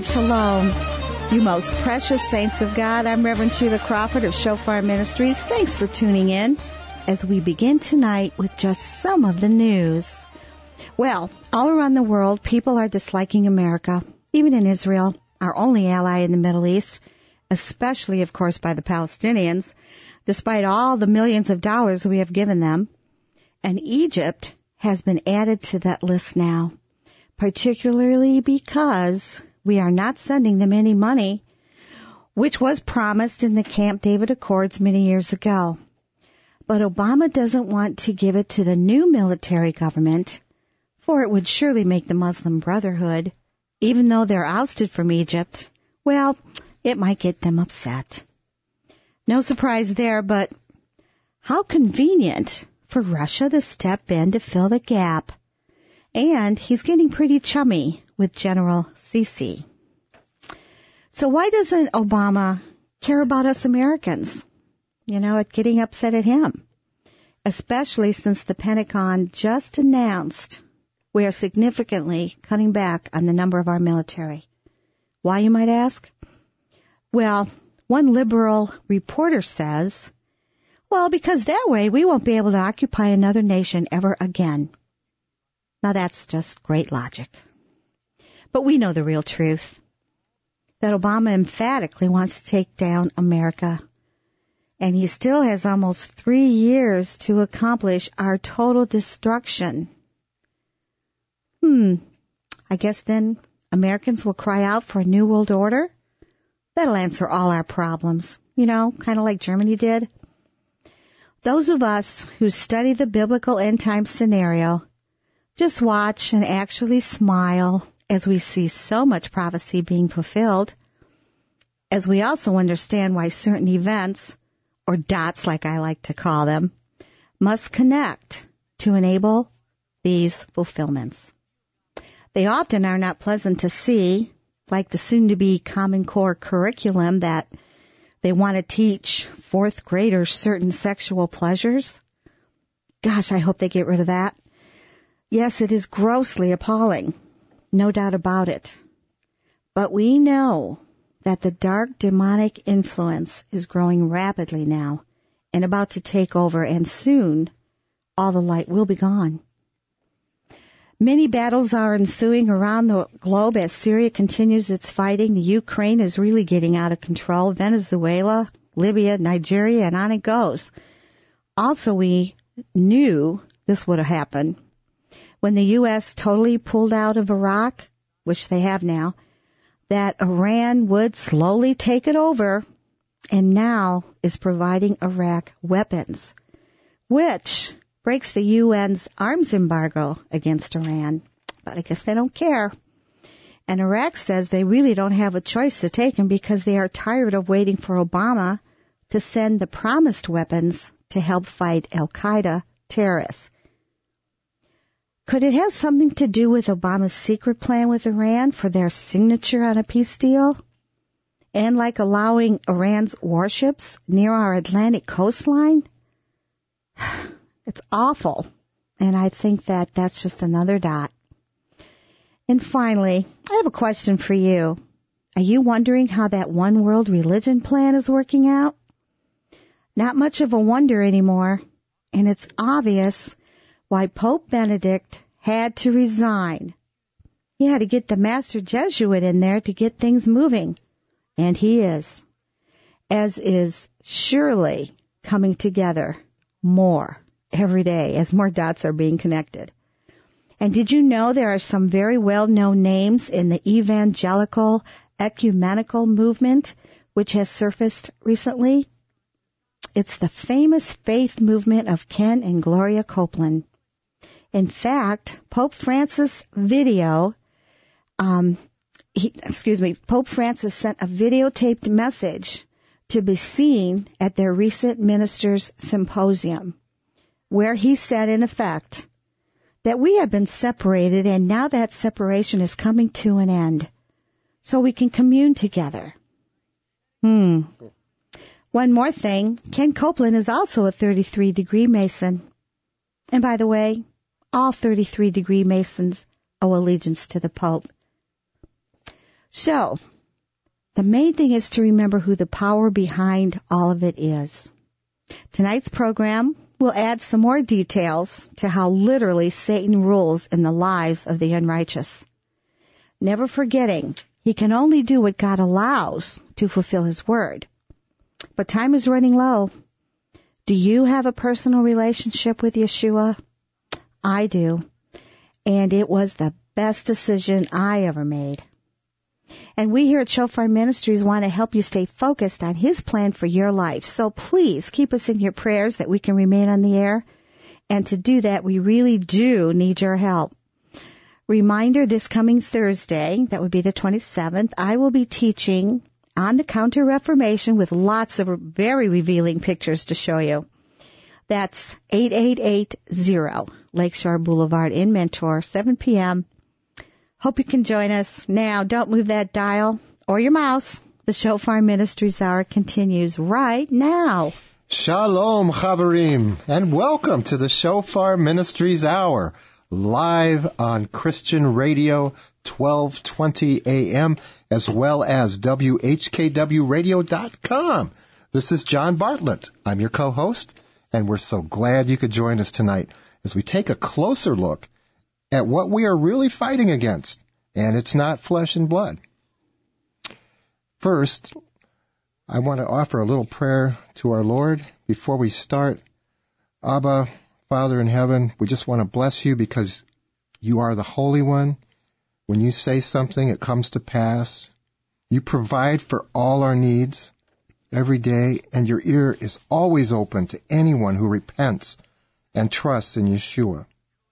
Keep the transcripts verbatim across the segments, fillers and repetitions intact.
and shalom. You most precious saints of God, I'm Reverend Sheila Crawford of Shofar Ministries. Thanks for tuning in as we begin tonight with just some of the news. Well, all around the world, people are disliking America, even in Israel, our only ally in the Middle East, especially, of course, by the Palestinians, despite all the millions of dollars we have given them. And Egypt has been added to that list now, particularly because we are not sending them any money, which was promised in the Camp David Accords many years ago. But Obama doesn't want to give it to the new military government, for it would surely make the Muslim Brotherhood, even though they're ousted from Egypt, well, it might get them upset. No surprise there, but how convenient for Russia to step in to fill the gap. And he's getting pretty chummy with General Sisi. So why doesn't Obama care about us Americans? You know, at getting upset at him. Especially since the Pentagon just announced we are significantly cutting back on the number of our military. Why, you might ask? Well, one liberal reporter says, well, because that way we won't be able to occupy another nation ever again. Now that's just great logic. But we know the real truth, that Obama emphatically wants to take down America. And he still has almost three years to accomplish our total destruction. Hmm, I guess then Americans will cry out for a new world order? That'll answer all our problems, you know, kind of like Germany did. Those of us who study the biblical end-time scenario just watch and actually smile as we see so much prophecy being fulfilled, as we also understand why certain events, or dots like I like to call them, must connect to enable these fulfillments. They often are not pleasant to see, like the soon-to-be Common Core curriculum that they want to teach fourth graders certain sexual pleasures. Gosh, I hope they get rid of that. Yes, it is grossly appalling. No doubt about it. But we know that the dark demonic influence is growing rapidly now and about to take over, and soon all the light will be gone. Many battles are ensuing around the globe as Syria continues its fighting. The Ukraine is really getting out of control. Venezuela, Libya, Nigeria, and on it goes. Also, we knew this would have happened when the U S totally pulled out of Iraq, which they have now, that Iran would slowly take it over and now is providing Iraq weapons, which breaks the U N's arms embargo against Iran. But I guess they don't care. And Iraq says they really don't have a choice to take them because they are tired of waiting for Obama to send the promised weapons to help fight al-Qaeda terrorists. Could it have something to do with Obama's secret plan with Iran for their signature on a peace deal? And like allowing Iran's warships near our Atlantic coastline? It's awful. And I think that that's just another dot. And finally, I have a question for you. Are you wondering how that one world religion plan is working out? Not much of a wonder anymore. And it's obvious why Pope Benedict had to resign. He had to get the master Jesuit in there to get things moving. And he is. As is surely coming together more every day as more dots are being connected. And did you know there are some very well-known names in the evangelical ecumenical movement which has surfaced recently? It's the famous faith movement of Ken and Gloria Copeland. In fact, Pope Francis video, um, he, excuse me, Pope Francis sent a videotaped message to be seen at their recent ministers' symposium, where he said, in effect, that we have been separated and now that separation is coming to an end, so we can commune together. Hmm. One more thing, Ken Copeland is also a thirty-three degree Mason. And by the way, all thirty-three degree Masons owe allegiance to the Pope. So, the main thing is to remember who the power behind all of it is. Tonight's program will add some more details to how literally Satan rules in the lives of the unrighteous. Never forgetting, he can only do what God allows to fulfill his word. But time is running low. Do you have a personal relationship with Yeshua? I do. And it was the best decision I ever made. And we here at Shofar Ministries want to help you stay focused on his plan for your life. So please keep us in your prayers that we can remain on the air. And to do that, we really do need your help. Reminder, this coming Thursday, that would be the twenty-seventh, I will be teaching on the Counter-Reformation with lots of very revealing pictures to show you. That's eighty-eight eighty Lakeshore Boulevard in Mentor, seven p.m. Hope you can join us. Now, don't move that dial or your mouse. The Shofar Ministries Hour continues right now. Shalom, Chaverim, and welcome to the Shofar Ministries Hour, live on Christian Radio, twelve twenty a.m., as well as W H K W radio dot com. This is John Bartlett. I'm your co-host, and we're so glad you could join us tonight as we take a closer look at what we are really fighting against, and it's not flesh and blood. First, I want to offer a little prayer to our Lord before we start. Abba, Father in heaven, we just want to bless you because you are the Holy One. When you say something, it comes to pass. You provide for all our needs every day, and your ear is always open to anyone who repents and trusts in Yeshua.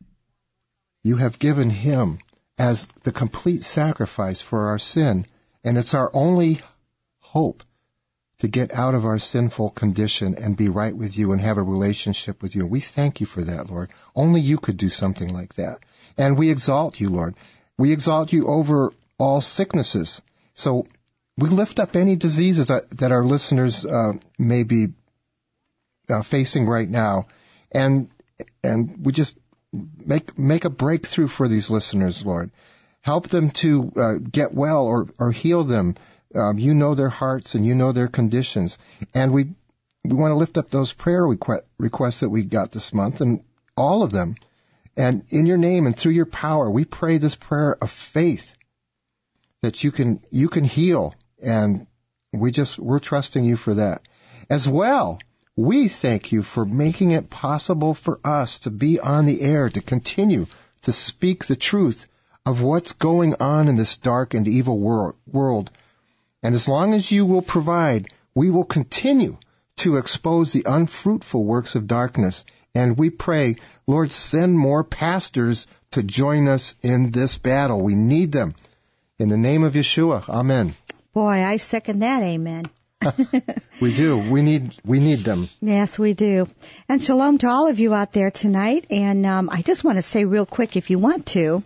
You have given him as the complete sacrifice for our sin, and it's our only hope to get out of our sinful condition and be right with you and have a relationship with you. We thank you for that, Lord. Only you could do something like that. And we exalt you, Lord. We exalt you over all sicknesses. So we lift up any diseases that, that our listeners uh, may be uh, facing right now, and and we just make make a breakthrough for these listeners, Lord. Help them to uh, get well or, or heal them. Um, you know their hearts and you know their conditions. And we we want to lift up those prayer requ- requests that we got this month, and all of them. And in your name and through your power, we pray this prayer of faith that you can you can heal. And we just we're trusting you for that. As well, we thank you for making it possible for us to be on the air, to continue to speak the truth of what's going on in this dark and evil wor- world. And as long as you will provide, we will continue to expose the unfruitful works of darkness. And we pray, Lord, send more pastors to join us in this battle. We need them. In the name of Yeshua, amen. Boy, I second that, amen. We do. We need we need them. Yes, we do. And shalom to all of you out there tonight. And um, I just want to say real quick, if you want to,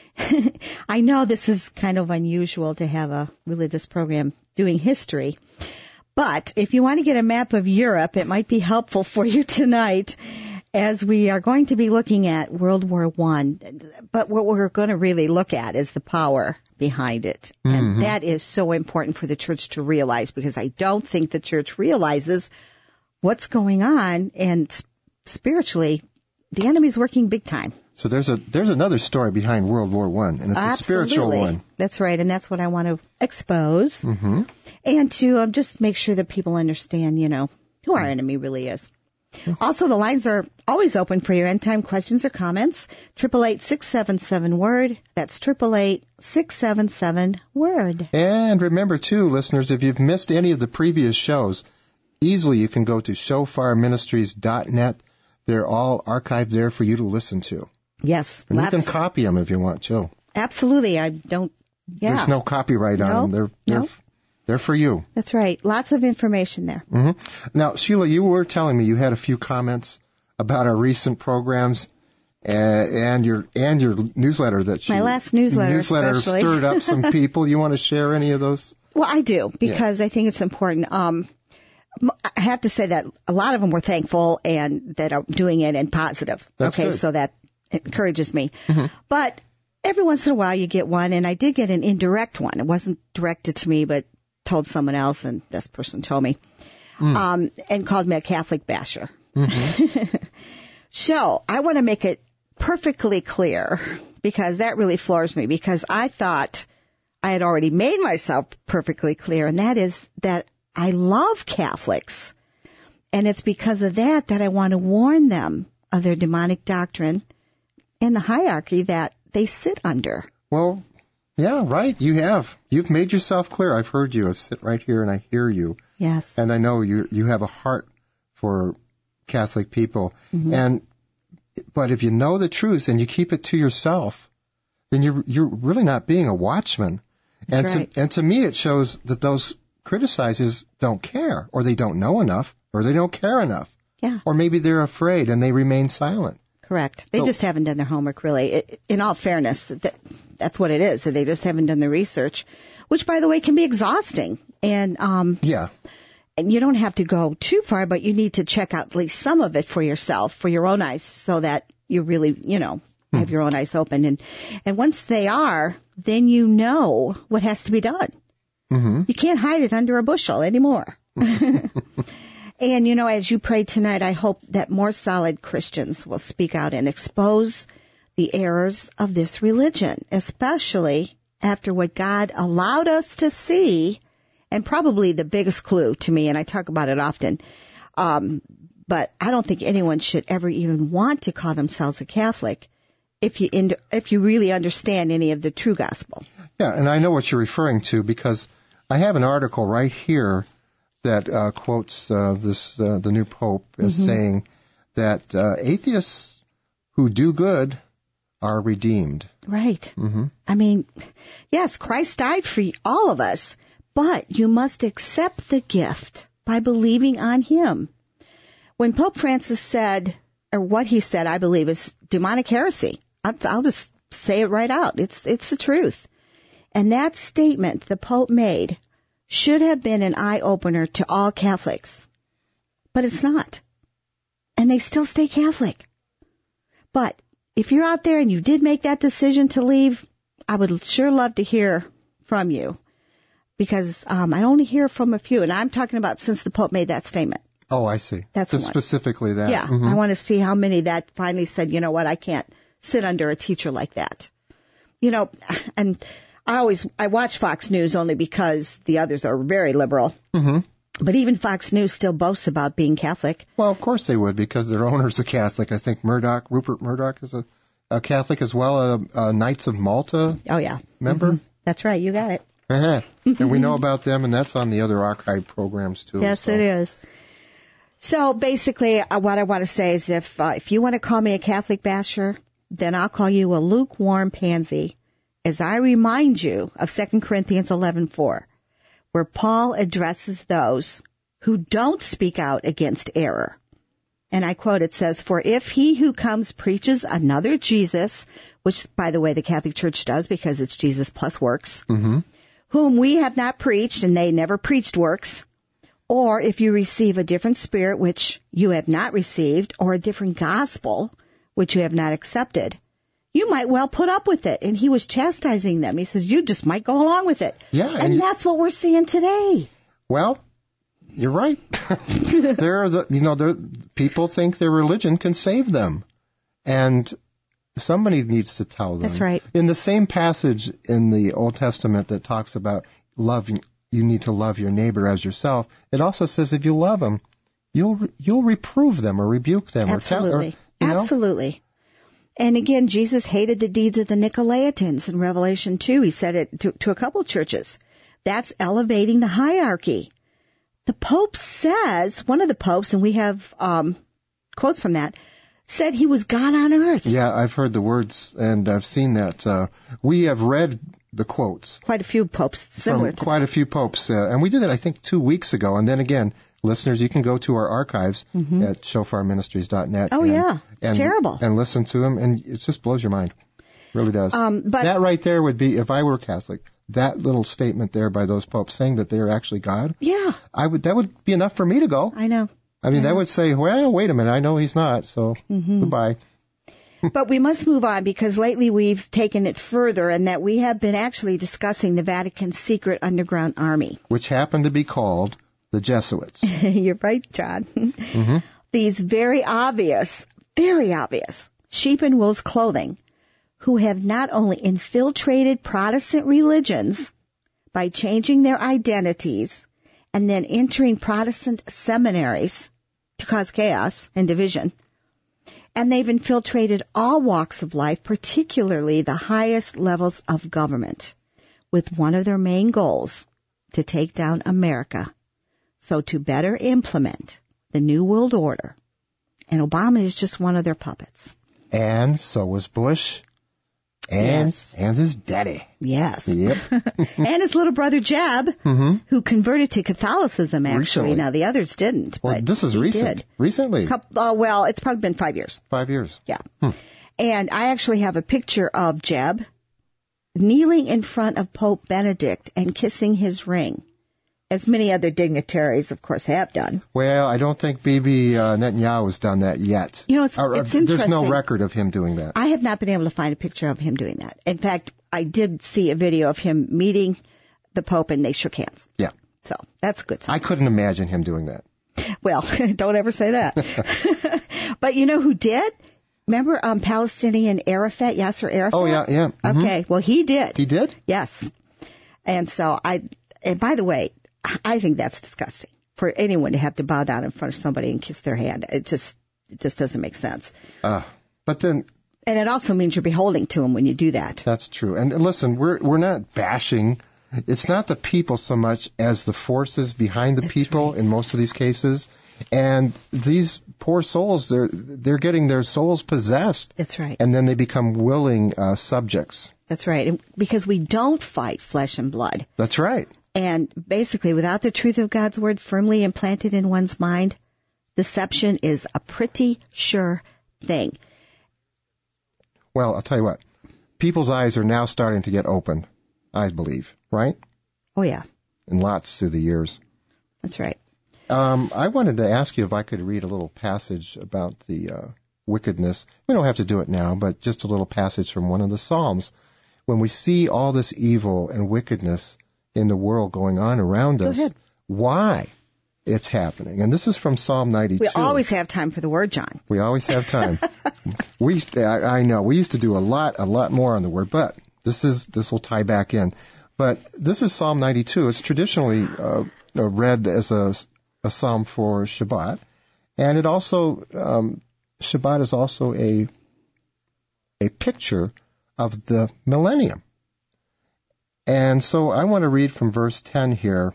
I know this is kind of unusual to have a religious program doing history, but if you want to get a map of Europe, it might be helpful for you tonight, as we are going to be looking at World War One. But what we're going to really look at is the power behind it. And mm-hmm. that is so important for the church to realize, because I don't think the church realizes what's going on, and spiritually, the enemy's working big time. So there's a there's another story behind World War One, and it's Absolutely. a spiritual one. That's right, and that's what I want to expose, mm-hmm. and to um, just make sure that people understand, you know, who our enemy really is. Also, the lines are always open for your end-time questions or comments. triple eight, six seven seven, word. That's triple eight, six seven seven, word. And remember, too, listeners, if you've missed any of the previous shows, easily you can go to shofar ministries dot net. They're all archived there for you to listen to. Yes. And you can copy them if you want, too. Absolutely. I don't, yeah. There's no copyright on no, them. They're, they're, no. they're for you. That's right. Lots of information there. Mm-hmm. Now, Sheila, you were telling me you had a few comments about our recent programs uh, and your and your newsletter that you... My last newsletter, Newsletter especially. stirred up some people. You want to share any of those? Well, I do, because yeah. I think it's important. Um, I have to say that a lot of them were thankful and that are doing it and positive. That's okay, good. so that encourages me. Mm-hmm. But every once in a while you get one, and I did get an indirect one. It wasn't directed to me, but told someone else, and this person told me, mm. um, and called me a Catholic basher. Mm-hmm. So I want to make it perfectly clear, because that really floors me, because I thought I had already made myself perfectly clear, and that is that I love Catholics. And it's because of that that I want to warn them of their demonic doctrine and the hierarchy that they sit under. Well, yeah, right. You have. You've made yourself clear. I've heard you. I sit right here and I hear you. Yes. And I know you you have a heart for Catholic people. Mm-hmm. And but if you know the truth and you keep it to yourself, then you're you're really not being a watchman. That's and right. to and to me it shows that those criticizers don't care, or they don't know enough, or they don't care enough. Yeah. Or maybe they're afraid and they remain silent. Correct. They so, just haven't done their homework, really. It, in all fairness, that, that's what it is, that they just haven't done the research, which, by the way, can be exhausting. And um, yeah. And you don't have to go too far, but you need to check out at least some of it for yourself, for your own eyes, so that you really, you know, hmm. have your own eyes open. And, and once they are, then you know what has to be done. Mm-hmm. You can't hide it under a bushel anymore. And, you know, as you pray tonight, I hope that more solid Christians will speak out and expose the errors of this religion, especially after what God allowed us to see, and probably the biggest clue to me, and I talk about it often, um, but I don't think anyone should ever even want to call themselves a Catholic if you in, if you really understand any of the true gospel. Yeah, and I know what you're referring to, because I have an article right here that uh, quotes uh, this uh, the new Pope as mm-hmm. saying that uh, atheists who do good are redeemed. Right. Mm-hmm. I mean, yes, Christ died for all of us, but you must accept the gift by believing on Him. When Pope Francis said, or what he said, I believe, is demonic heresy. I'll, I'll just say it right out. It's it's the truth. And that statement the Pope made should have been an eye-opener to all Catholics. But it's not. And they still stay Catholic. But if you're out there and you did make that decision to leave, I would sure love to hear from you. Because um, I only hear from a few. And I'm talking about since the Pope made that statement. Oh, I see. That's Just specifically that. Yeah. Mm-hmm. I want to see how many that finally said, you know what, I can't sit under a teacher like that. You know, and I always, I watch Fox News only because the others are very liberal. Mm-hmm. But even Fox News still boasts about being Catholic. Well, of course they would, because their owner's a Catholic. I think Murdoch, Rupert Murdoch is a, a Catholic as well, a, a Knights of Malta oh, yeah. member. Mm-hmm. That's right, you got it. Uh-huh. And we know about them, and that's on the other archive programs, too. Yes, so. It is. So basically, uh, what I want to say is if uh, if you want to call me a Catholic basher, then I'll call you a lukewarm pansy, as I remind you of Second Corinthians eleven four, where Paul addresses those who don't speak out against error. And I quote, it says, "For if he who comes preaches another Jesus," which, by the way, the Catholic Church does because it's Jesus plus works, mm-hmm. "whom we have not preached, and they never preached works, or if you receive a different spirit which you have not received, or a different gospel which you have not accepted, you might well put up with it." And he was chastising them. He says, you just might go along with it. Yeah, and, and that's what we're seeing today. Well, you're right. there are the, you know, there, people think their religion can save them. And somebody needs to tell them. That's right. In the same passage in the Old Testament that talks about loving, you need to love your neighbor as yourself, it also says if you love them, you'll you'll reprove them or rebuke them. Absolutely. Or tell, or, you know? Absolutely. And again, Jesus hated the deeds of the Nicolaitans in Revelation two. He said it to, to a couple of churches. That's elevating the hierarchy. The Pope says, one of the popes, and we have um, quotes from that, said he was God on earth. Yeah, I've heard the words, and I've seen that. Uh, we have read the quotes. Quite a few popes similar from to quite that. a few popes. Uh, and we did it, I think, two weeks ago. And then again, listeners, you can go to our archives mm-hmm. at shofar ministries dot net. Oh, and, yeah. It's and, terrible. And listen to them, and it just blows your mind. It really does. Um, but that right there would be, if I were Catholic, that little statement there by those popes saying that they're actually God. Yeah. I would. That would be enough for me to go. I know. I mean, I know. that would say, well, wait a minute, I know he's not, so mm-hmm. goodbye. But we must move on because lately we've taken it further and that we have been actually discussing the Vatican's secret underground army. Which happened to be called the Jesuits. You're right, John. Mm-hmm. These very obvious, very obvious sheep in wolves clothing who have not only infiltrated Protestant religions by changing their identities and then entering Protestant seminaries to cause chaos and division, and they've infiltrated all walks of life, particularly the highest levels of government, with one of their main goals, to take down America, so to better implement the New World Order. And Obama is just one of their puppets. And so was Bush. And, yes. and his daddy. Yes. Yep. And his little brother Jeb, mm-hmm. who converted to Catholicism, actually. Recently. Now, the others didn't. Well, but this is he recent. Did. Recently. Couple, uh, well, it's probably been five years. Five years. Yeah. Hmm. And I actually have a picture of Jeb kneeling in front of Pope Benedict and kissing his ring, as many other dignitaries, of course, have done. Well, I don't think Bibi uh, Netanyahu has done that yet. You know, it's, or, it's there's interesting. no record of him doing that. I have not been able to find a picture of him doing that. In fact, I did see a video of him meeting the Pope and they shook hands. Yeah. So that's a good sign. I couldn't imagine him doing that. Well, don't ever say that. But you know who did? Remember um, Palestinian Arafat, Yasser Arafat? Oh, yeah, yeah. Mm-hmm. Okay, well, he did. He did? Yes. And so I, and by the way, I think that's disgusting for anyone to have to bow down in front of somebody and kiss their hand. It just, it just doesn't make sense. Uh, but then. And it also means you're beholding to them when you do that. That's true. And listen, we're, we're not bashing. It's not the people so much as the forces behind the that's people right. in most of these cases. And these poor souls, they're, they're getting their souls possessed. That's right. And then they become willing uh, subjects. That's right. And because we don't fight flesh and blood. That's right. And basically, without the truth of God's word firmly implanted in one's mind, deception is a pretty sure thing. Well, I'll tell you what. People's eyes are now starting to get open, I believe, right? Oh, yeah. And lots through the years. That's right. Um, I wanted to ask you if I could read a little passage about the uh, wickedness. We don't have to do it now, but just a little passage from one of the Psalms. When we see all this evil and wickedness in the world going on around Go us, ahead. why it's happening. And this is from Psalm ninety-two. We always have time for the word, John. We always have time. we, I, I know, we used to do a lot, a lot more on the word, but this is, this will tie back in. But this is Psalm ninety-two. It's traditionally uh, read as a, a psalm for Shabbat. And it also, um, Shabbat is also a, a picture of the millennium. And so I want to read from verse ten here.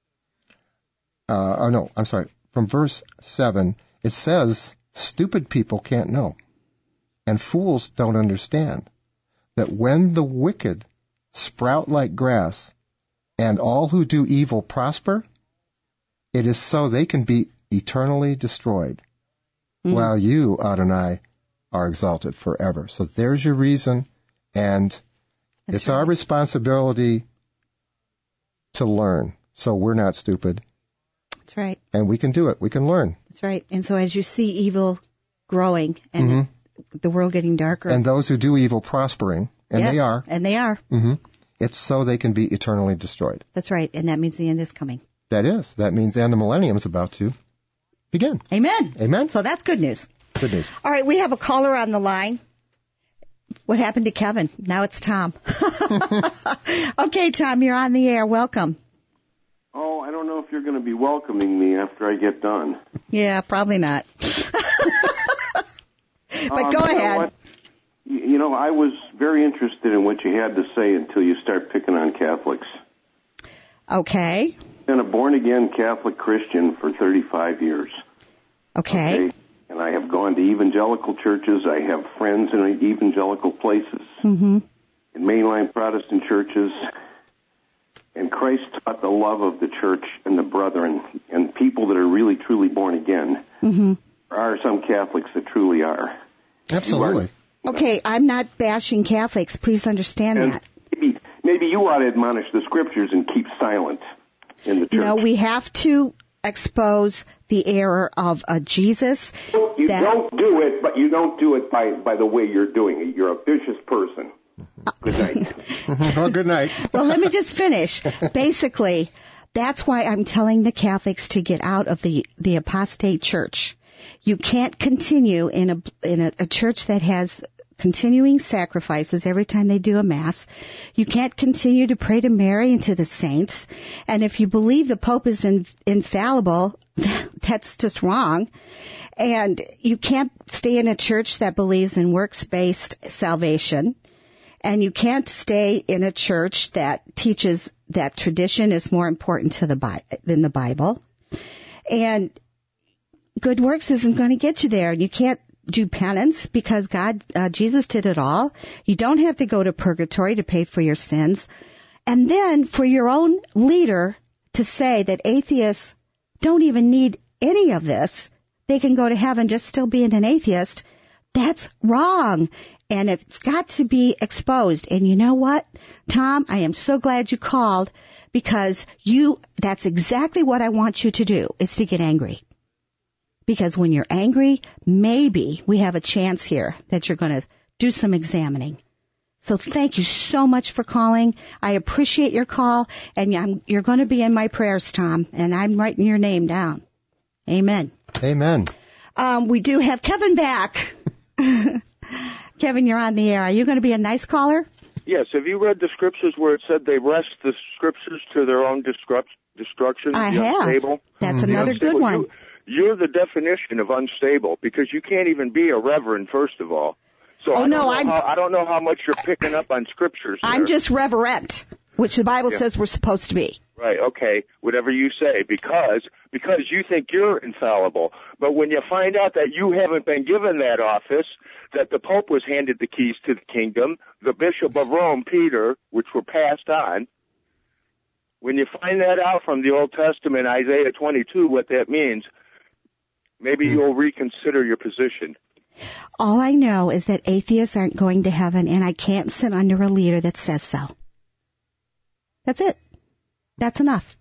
Uh, oh, no, I'm sorry. From verse seven, it says, stupid people can't know, and fools don't understand, that when the wicked sprout like grass, and all who do evil prosper, it is so they can be eternally destroyed, mm. while you, Adonai, are exalted forever. So there's your reason, and That's it's right. our responsibility to learn. So we're not stupid. That's right. And we can do it. We can learn. That's right. And so as you see evil growing and mm-hmm. the world getting darker. And those who do evil prospering, and yes, they are. And they are. Mm-hmm. It's so they can be eternally destroyed. That's right. And that means the end is coming. That is. That means and the millennium is about to begin. Amen. Amen. So that's good news. Good news. All right. We have a caller on the line. What happened to Kevin? Now it's Tom. Okay, Tom, you're on the air. Welcome. Oh, I don't know if you're going to be welcoming me after I get done. Yeah, probably not. But um, go you ahead. Know what? You know, I was very interested in what you had to say until you start picking on Catholics. Okay. I've been a born-again Catholic Christian for thirty-five years. Okay. okay. And I have gone to evangelical churches. I have friends in evangelical places, mm-hmm. in mainline Protestant churches. And Christ taught the love of the church and the brethren, and people that are really, truly born again. Mm-hmm. There are some Catholics that truly are. Absolutely. Are, okay, I'm not bashing Catholics. Please understand and that. Maybe, maybe you ought to admonish the Scriptures and keep silent in the church. No, we have to expose the error of a Jesus. You that, don't do it, but you don't do it by, by the way you're doing it. You're a vicious person. Good night. Well, good night. Well, let me just finish. Basically, that's why I'm telling the Catholics to get out of the, the apostate church. You can't continue in a, in a, a church that has continuing sacrifices every time they do a mass. You can't continue to pray to Mary and to the saints. And if you believe the Pope is in, infallible, that's just wrong. And you can't stay in a church that believes in works-based salvation. And you can't stay in a church that teaches that tradition is more important to the Bi- than the Bible. And good works isn't going to get you there. You can't do penance because God, uh, Jesus did it all. You don't have to go to purgatory to pay for your sins. And then for your own leader to say that atheists don't even need any of this, they can go to heaven just still being an atheist, that's wrong. And it's got to be exposed. And you know what, Tom, I am so glad you called because you, that's exactly what I want you to do, is to get angry. Because when you're angry, maybe we have a chance here that you're going to do some examining. So thank you so much for calling. I appreciate your call, and I'm, you're going to be in my prayers, Tom, and I'm writing your name down. Amen. Amen. Um, we do have Kevin back. Kevin, you're on the air. Are you going to be a nice caller? Yes. Have you read the scriptures where it said they wrest the scriptures to their own destruct, destruction? I the have. Unstable? That's Mm-hmm. another good one. You, you're the definition of unstable because you can't even be a reverend, first of all. So oh, I, don't no, know I'm, how, I don't know how much you're picking up on scriptures there. I'm just reverent, which the Bible Yeah. says we're supposed to be. Right, okay, whatever you say, because because you think you're infallible. But when you find out that you haven't been given that office, that the Pope was handed the keys to the kingdom, the Bishop of Rome, Peter, which were passed on, when you find that out from the Old Testament, Isaiah twenty-two, what that means, maybe you'll reconsider your position. All I know is that atheists aren't going to heaven, and I can't sit under a leader that says so. That's it. That's enough.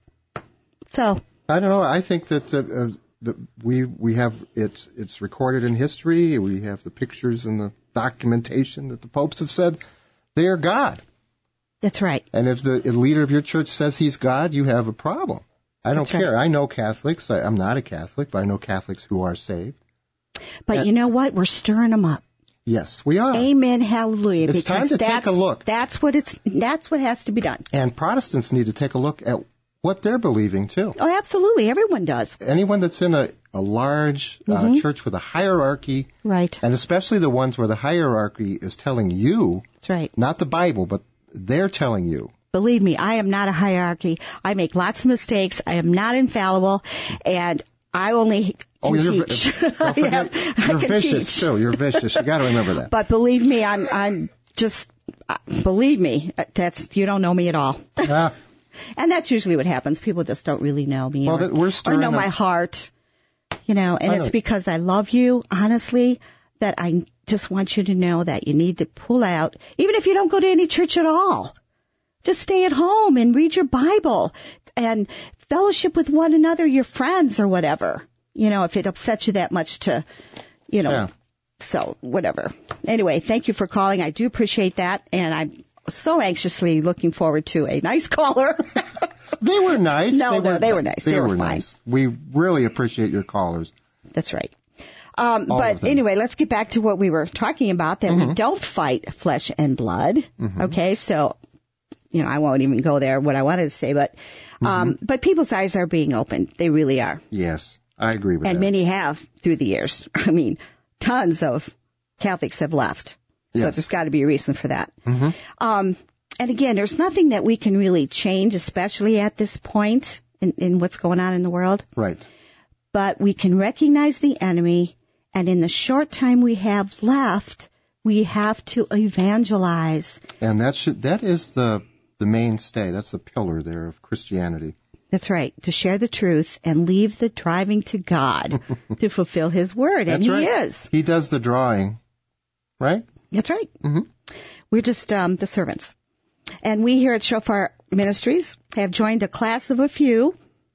So I don't know. I think that uh, uh, the, we we have it's it's recorded in history. We have the pictures and the documentation that the popes have said they are God. that's right. And if the leader of your church says he's God, you have a problem. I don't That's right. care. I know Catholics. I, I'm not a Catholic, but I know Catholics who are saved. But And- you know what? We're stirring them up. Yes, we are. Amen. Hallelujah. It's because time to take that's, a look. That's what it's. That's what has to be done. And Protestants need to take a look at what they're believing too. Oh, absolutely. Everyone does. Anyone that's in a, a large uh, Mhm. church with a hierarchy, Right. and especially the ones where the hierarchy is telling you, That's right. not the Bible, but they're telling you. Believe me, I am not a hierarchy. I make lots of mistakes. I am not infallible, and I only Oh, can you're, teach. don't I, forget, have, I you're can vicious teach. too. You're vicious. You got to remember that. But believe me, I'm. I'm just. Uh, believe me, that's you don't know me at all. Ah, And that's usually what happens. People just don't really know me Well, or, that- we're or stirring know up- my heart. You know, and I it's know. because I love you, honestly, that I just want you to know that you need to pull out, even if you don't go to any church at all. Just stay at home and read your Bible and fellowship with one another, your friends or whatever. You know, if it upsets you that much to, you know, Yeah. so whatever. Anyway, thank you for calling. I do appreciate that. And I'm so anxiously looking forward to a nice caller. They were nice. No, they no, were, they were nice. They, They were, were fine. nice. We really appreciate your callers. That's right. Um, All of but them. anyway, let's get back to what we were talking about, that Mm-hmm. we don't fight flesh and blood. Mm-hmm. Okay, so, you know, I won't even go there, what I wanted to say, but, um, Mm-hmm. but people's eyes are being opened. They really are. Yes, I agree with And that. many have through the years. I mean, tons of Catholics have left. So Yes. there's got to be a reason for that. Mm-hmm. Um, and again, there's nothing that we can really change, especially at this point in, in what's going on in the world. Right. But we can recognize the enemy, and in the short time we have left, we have to evangelize. And that should, that is the the mainstay. That's the pillar there of Christianity. That's right, to share the truth and leave the driving to God to fulfill His word, and That's He right. is. He does the drawing, right? That's right. Mm-hmm. We're just um, the servants. And we here at Shofar Ministries have joined a class of a few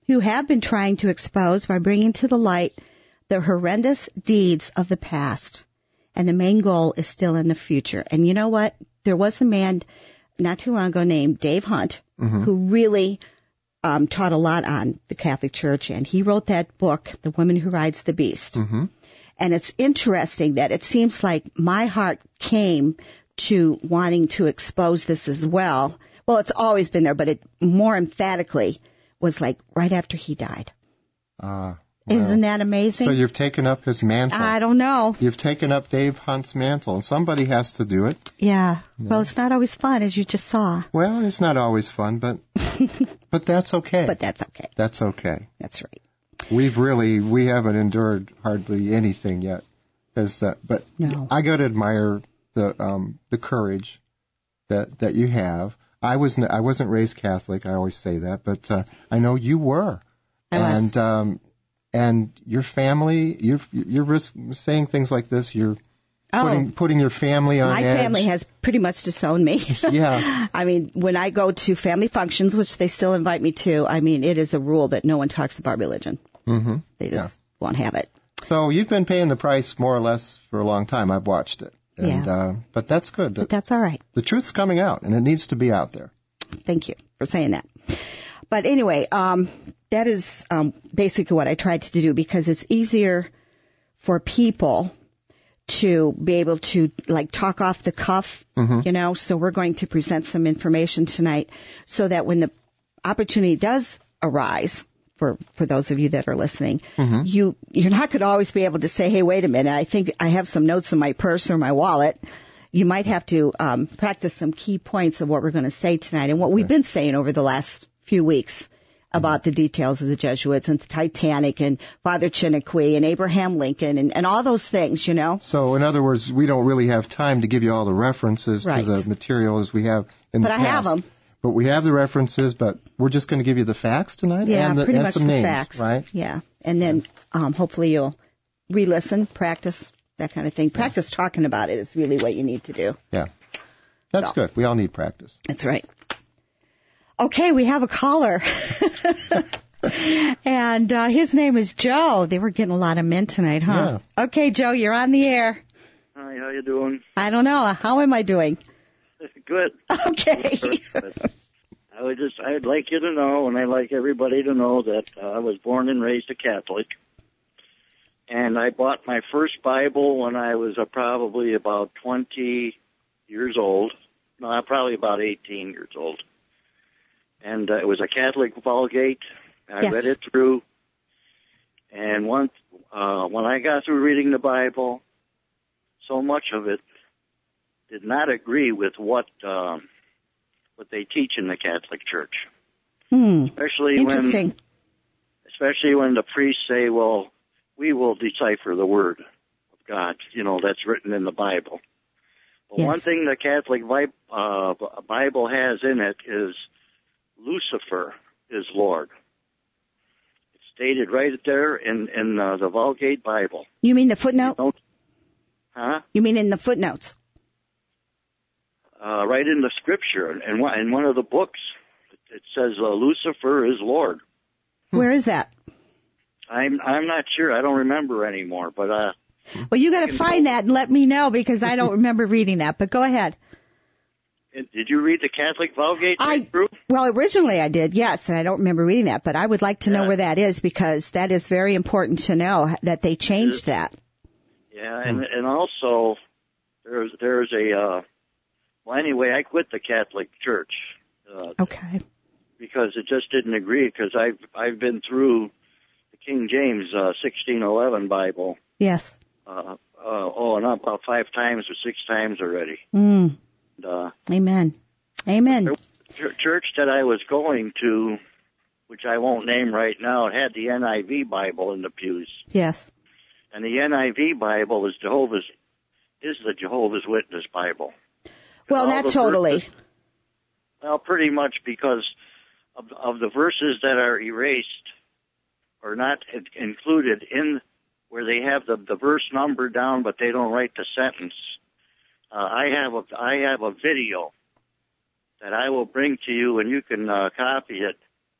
who have been trying to expose by bringing to the light the horrendous deeds of the past. And the main goal is still in the future. And you know what? There was a man not too long ago named Dave Hunt, mm-hmm. who really um, taught a lot on the Catholic Church. And he wrote that book, The Woman Who Rides the Beast. Mm-hmm. And it's interesting that it seems like my heart came to wanting to expose this as well. Well, it's always been there, but it more emphatically was like right after he died. Uh, well, Isn't that amazing? So you've taken up his mantle. I don't know. You've taken up Dave Hunt's mantle, and somebody has to do it. Yeah. yeah. Well, it's not always fun, as you just saw. Well, it's not always fun, but but that's okay. But that's okay. That's okay. That's right. We've really, we haven't endured hardly anything yet. As, uh, but no. I got to admire the um, the courage that that you have. I was I wasn't raised Catholic. I always say that, but uh, I know you were. I and was. Um, and your family, you're you're risk, saying things like this. You're oh, putting putting your family on my edge. family has pretty much disowned me. Yeah. I mean, when I go to family functions, which they still invite me to, I mean, it is a rule that no one talks about religion. Mm-hmm. They just yeah. won't have it. So you've been paying the price more or less for a long time. I've watched it. And, yeah. Uh, but that's good. But that's all right. The truth's coming out, and it needs to be out there. Thank you for saying that. But anyway, um, that is um, basically what I tried to do, because it's easier for people to be able to, like, talk off the cuff, mm-hmm. you know. So we're going to present some information tonight so that when the opportunity does arise, for, for those of you that are listening, mm-hmm. you, you're not going to always be able to say, hey, wait a minute, I think I have some notes in my purse or my wallet. You might have to um, practice some key points of what we're going to say tonight and what we've been saying over the last few weeks about mm-hmm. the details of the Jesuits and the Titanic and Father Chiniquy and Abraham Lincoln and, and all those things, you know. So, in other words, we don't really have time to give you all the references right. to the materials we have in but the I past. But I have them. But we have the references, but we're just going to give you the facts tonight? Yeah, and the, pretty and much some the names, facts. Right? Yeah, and then um, hopefully you'll re-listen, practice, that kind of thing. Practice yeah. talking about it is really what you need to do. Yeah. That's so. good. We all need practice. That's right. Okay, we have a caller. and uh, his name is Joe. They were getting a lot of men tonight, huh? Yeah. Okay, Joe, you're on the air. Hi, how you doing? I don't know. How am I doing? Good. Okay. I would just, I'd like you to know, and I'd like everybody to know that uh, I was born and raised a Catholic. And I bought my first Bible when I was uh, probably about twenty years old. No, probably about eighteen years old. And uh, it was a Catholic Vulgate. I yes. read it through. And once, uh, when I got through reading the Bible, so much of it did not agree with what um, what they teach in the Catholic Church. Hmm. Especially Interesting. when, especially when the priests say, "Well, we will decipher the Word of God," you know, that's written in the Bible. But yes. one thing the Catholic uh, Bible has in it is Lucifer is Lord. It's stated right there in in uh, the Vulgate Bible. You mean the footnote? You huh? You mean in the footnotes? Uh, right in the Scripture, and one, in one of the books, it says uh, Lucifer is Lord. Where is that? I'm I'm not sure. I don't remember anymore. But uh, well, you got to find that and let me know, because I don't remember reading that. But go ahead. Did you read the Catholic Vulgate? I well, originally I did, yes, and I don't remember reading that. But I would like to yeah. know where that is, because that is very important to know that they changed that. Yeah, and and also there's there's a uh, well, anyway, I quit the Catholic Church. Uh, okay. Because it just didn't agree. Because I've I've been through the King James uh, sixteen eleven Bible. Yes. Uh, uh, oh, and about five times or six times already. Mm. And, uh, Amen. Amen. The church that I was going to, which I won't name right now, it had the N I V Bible in the pews. Yes. And the N I V Bible is Jehovah's is the Jehovah's Witness Bible. Well, not totally. Verses, well, pretty much, because of, of the verses that are erased or not included in where they have the, the verse number down, but they don't write the sentence. Uh, I have a I have a video that I will bring to you, and you can uh, copy it. Uh,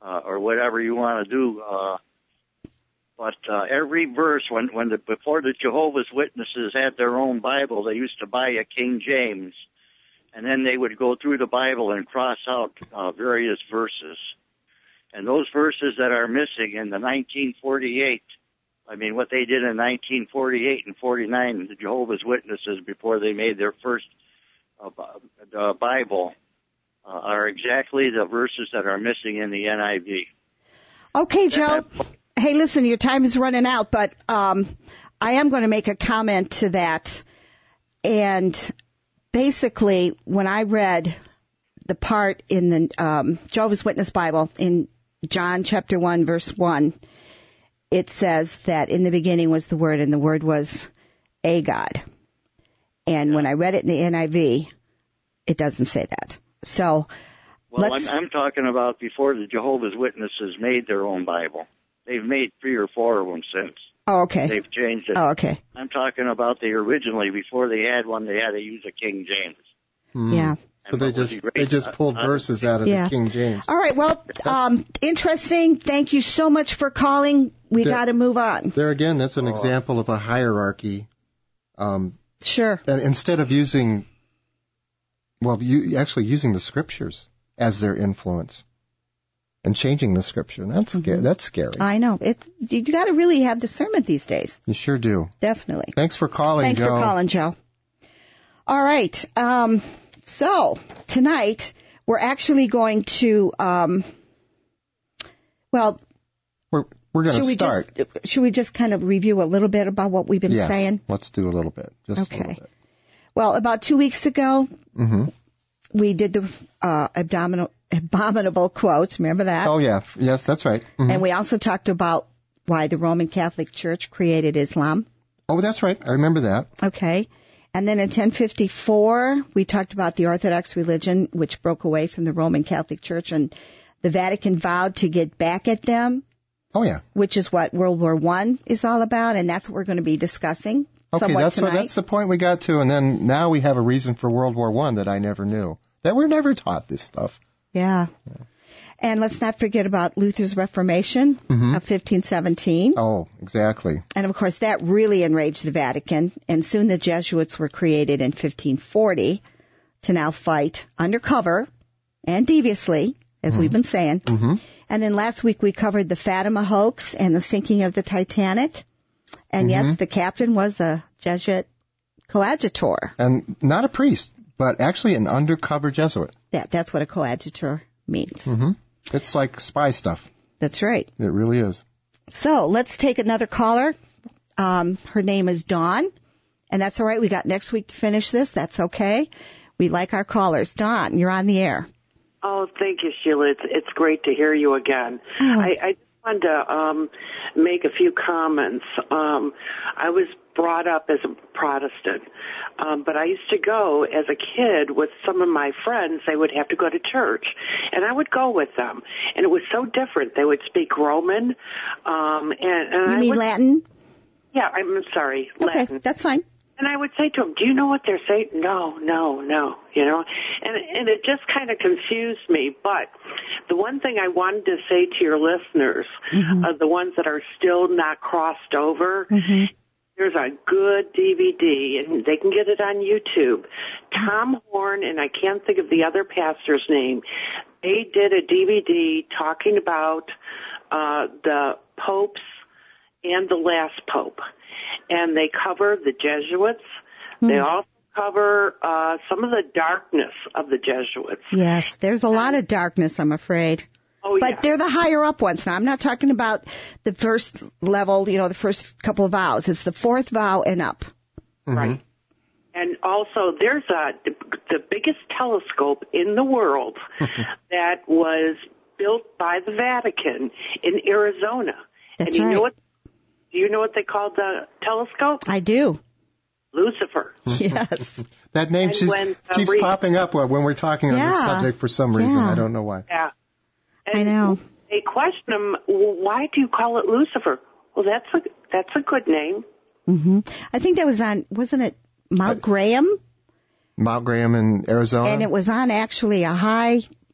uh, or whatever you want to do. Uh, but uh, every verse, when when the, before the Jehovah's Witnesses had their own Bible, they used to buy a King James, and then they would go through the Bible and cross out uh, various verses. And those verses that are missing in the nineteen forty-eight, I mean, what they did in nineteen forty-eight and forty-nine, the Jehovah's Witnesses, before they made their first uh, uh, Bible, uh, are exactly the verses that are missing in the N I V. Okay, Joe. Hey, listen, your time is running out, but um, I am going to make a comment to that. And basically, when I read the part in the um, Jehovah's Witness Bible in John chapter one, verse one, it says that in the beginning was the Word, and the Word was a God. And when I read it in the N I V, it doesn't say that. So, well, let's... I'm, I'm talking about before the Jehovah's Witnesses made their own Bible. They've made three or four of them since. Oh, okay. They've changed it. Oh, okay. I'm talking about the originally, before they had one, they had to use a King James. Hmm. Yeah. So they just they just pulled uh, verses out of yeah. the King James. All right. Well, um, interesting. Thank you so much for calling. We got to move on. There again, that's an oh. example of a hierarchy. Um, sure. And instead of using, well, you actually using the scriptures as their influence and changing the scripture. That's mm-hmm. scary. That's scary. I know. It. You got to really have discernment these days. You sure do. Definitely. Thanks for calling, Thanks Joe. Thanks for calling, Joe. All right. Um, so tonight we're actually going to, um, well, we're we're going to start. Just, should we just kind of review a little bit about what we've been yes, saying? Let's do a little bit. Just okay. a little bit. Well, about two weeks ago, mm-hmm. we did the uh, abdominal, abominable quotes. Remember that? Oh yeah, yes, that's right. Mm-hmm. And we also talked about why the Roman Catholic Church created Islam. Oh, that's right. I remember that. Okay. And then in ten fifty-four, we talked about the Orthodox religion, which broke away from the Roman Catholic Church, and the Vatican vowed to get back at them. Oh, yeah. Which is what World War One is all about, and that's what we're going to be discussing. Okay, that's what, that's the point we got to, and then now we have a reason for World War One that I never knew. That we're never taught this stuff. Yeah. yeah. And let's not forget about Luther's Reformation mm-hmm. of fifteen seventeen. Oh, exactly. And, of course, that really enraged the Vatican. And soon the Jesuits were created in fifteen forty to now fight undercover and deviously, as mm-hmm. we've been saying. Mm-hmm. And then last week we covered the Fatima hoax and the sinking of the Titanic. And, mm-hmm. yes, the captain was a Jesuit coadjutor. And not a priest, but actually an undercover Jesuit. Yeah, that's what a coadjutor means. Mm-hmm. It's like spy stuff. That's right. It really is. So let's take another caller. Um, her name is Dawn, and that's all right. We got next week to finish this. That's okay. We like our callers. Dawn, you're on the air. Oh, thank you, Sheila. It's, it's great to hear you again. Oh. I, I just wanted to um, make a few comments. Um, I was brought up as a Protestant, um, but I used to go as a kid with some of my friends. They would have to go to church, and I would go with them, and it was so different. They would speak Roman, um, and, and you I mean would, Latin? Yeah, I'm sorry, okay, Latin. That's fine. And I would say to them, "Do you know what they're saying?" No, no, no. You know, and and it just kind of confused me. But the one thing I wanted to say to your listeners, mm-hmm. uh, the ones that are still not crossed over. Mm-hmm. There's a good D V D, and they can get it on YouTube. Tom Horn, and I can't think of the other pastor's name, they did a D V D talking about uh, the popes and the last pope. And they cover the Jesuits. Mm. They also cover uh, some of the darkness of the Jesuits. Yes, there's a lot of darkness, I'm afraid. Oh, but yeah. they're the higher up ones. Now, I'm not talking about the first level, you know, the first couple of vows. It's the fourth vow and up. Mm-hmm. Right. And also, there's a, the biggest telescope in the world that was built by the Vatican in Arizona. That's and you right. know what? Do you know what they call the telescope? I do. Lucifer. Yes. That name just when, uh, keeps re- popping up when we're talking on yeah. this subject for some reason. Yeah. I don't know why. Yeah. And I know. They question him, well, why do you call it Lucifer? Well, that's a, that's a good name. Mm-hmm. I think that was on, wasn't it Mount Graham? Mount Graham in Arizona. And it was on actually a high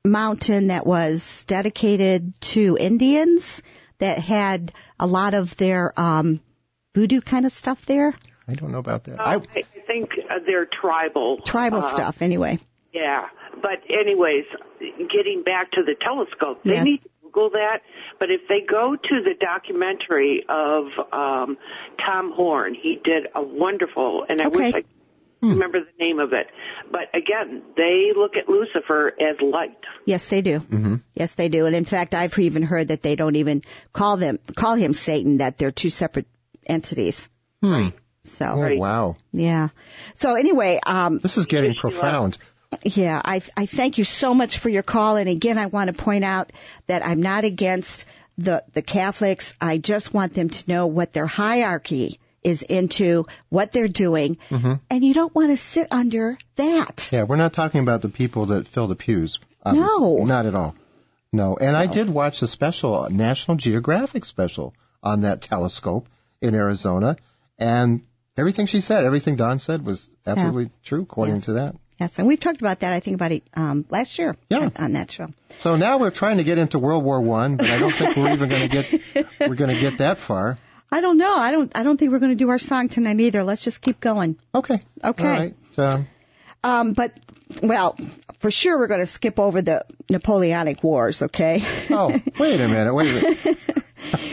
mountain that was dedicated to Indians that had a lot of their um, voodoo kind of stuff there. I don't know about that. Uh, I, I think uh, they're tribal. Tribal uh, stuff, anyway. Yeah. But anyways, getting back to the telescope, they Yes. need to Google that. But if they go to the documentary of um, Tom Horn, he did a wonderful, and I Okay. wish I could remember the name of it. But again, they look at Lucifer as light. Yes, they do. mm-hmm. Yes, they do. And in fact, I've even heard that they don't even call them call him Satan, that they're two separate entities. Hmm. So, Oh, Right. wow. yeah. So anyway, um, This is getting profound. yeah, I, I thank you so much for your call. And again, I want to point out that I'm not against the, the Catholics. I just want them to know what their hierarchy is into, what they're doing. Mm-hmm. And you don't want to sit under that. Yeah, we're not talking about the people that fill the pews. Obviously. No. Not at all. No. And I So. did watch a special, a National Geographic special on that telescope in Arizona. And everything she said, everything Dawn said was absolutely true according Yes. to that. Yes, and we've talked about that, I think, about it um, last year Yeah. on, on that show. So now we're trying to get into World War One, but I don't think we're even going to get we're going to get that far. I don't know. I don't. I don't think we're going to do our song tonight either. Let's just keep going. Okay. Okay. All right. Um, Um, but well, for sure we're going to skip over the Napoleonic Wars. Okay. oh, wait a minute. Wait a minute.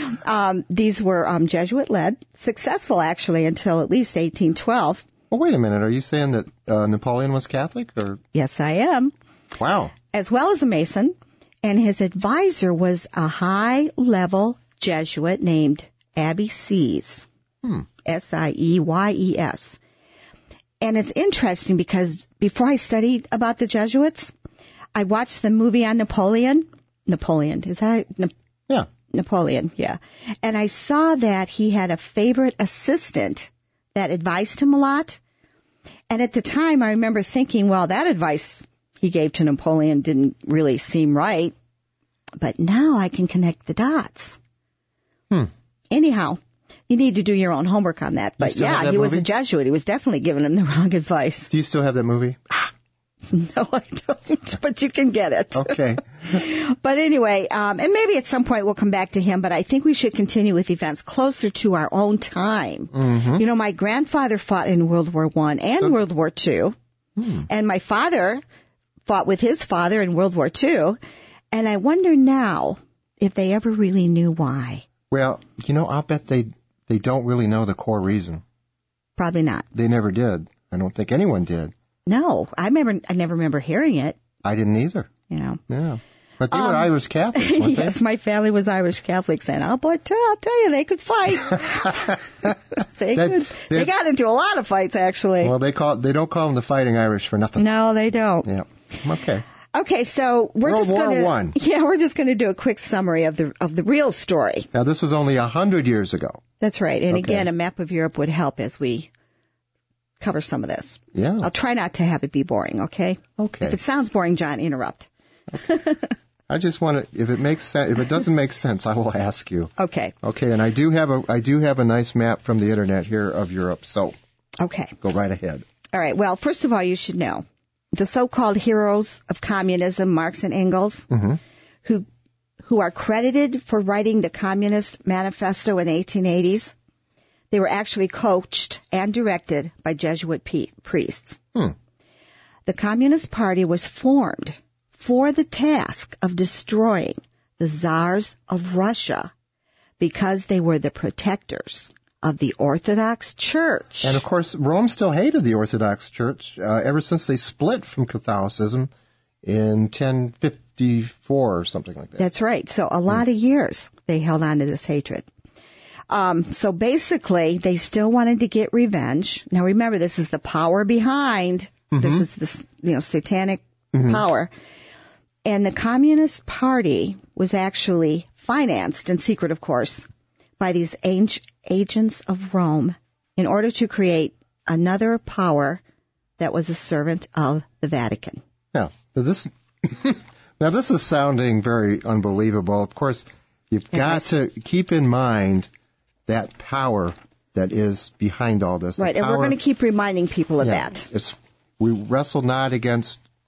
um, these were um, Jesuit-led, successful actually until at least eighteen twelve. Well, wait a minute. Are you saying that uh, Napoleon was Catholic, or Yes, I am. wow? As well as a Mason, and his advisor was a high-level Jesuit named Abby Sieyes. Hmm. S I E Y E S. And it's interesting because before I studied about the Jesuits, I watched the movie on Napoleon. Napoleon, is that right? Na- Yeah. Napoleon, yeah. And I saw that he had a favorite assistant that advised him a lot. And at the time, I remember thinking, well, that advice he gave to Napoleon didn't really seem right. But now I can connect the dots. Hmm. Anyhow, you need to do your own homework on that. But still have yeah, that he was a movie? Jesuit. He was definitely giving him the wrong advice. Do you still have that movie? No, I don't, but you can get it. Okay. But anyway, um, and maybe at some point we'll come back to him, but I think we should continue with events closer to our own time. Mm-hmm. You know, my grandfather fought in World War One and So- World War Two, Hmm. and my father fought with his father in World War Two, and I wonder now if they ever really knew why. Well, you know, I'll bet they they don't really know the core reason. Probably not. They never did. I don't think anyone did. No, I remember. I never remember hearing it. I didn't either. You know. Yeah. But they Um, were Irish Catholics, weren't they? Yes, my family was Irish Catholics, and I'll, but, uh, I'll tell you, they could fight. they They- could. They they- got into a lot of fights, actually. Well, they call they don't call them the Fighting Irish for nothing. No, they don't. Yeah. Okay. Okay, so we're World just War gonna. One. Yeah, we're just gonna do a quick summary of the of the real story. Now, this was only a hundred years ago. That's right. And Okay. again, a map of Europe would help as we cover some of this. Yeah. I'll try not to have it be boring. Okay. Okay. If it sounds boring, John, interrupt. I just want to. If it makes sense, if it doesn't make sense, I will ask you. Okay. Okay. And I do have a I do have a nice map from the internet here of Europe. So Okay. go right ahead. All right. Well, first of all, you should know the so-called heroes of communism, Marx and Engels, Mm-hmm. who who are credited for writing the Communist Manifesto in the eighteen eighties. They were actually coached and directed by Jesuit pe- priests. Hmm. The Communist Party was formed for the task of destroying the czars of Russia because they were the protectors of the Orthodox Church. And of course, Rome still hated the Orthodox Church uh, ever since they split from Catholicism in ten fifty-four or something like that. That's right. So a lot of years they held on to this hatred. Um, so basically, they still wanted to get revenge. Now remember, this is the power behind. Mm-hmm. This is this, you know, satanic Mhm. power. And the Communist Party was actually financed, in secret, of course, by these ag- agents of Rome in order to create another power that was a servant of the Vatican. Now, this now this is sounding very unbelievable. Of course, you've got Yes. to keep in mind that power that is behind all this. The Right, and we're power- going to keep reminding people of yeah, that. It's we wrestle not against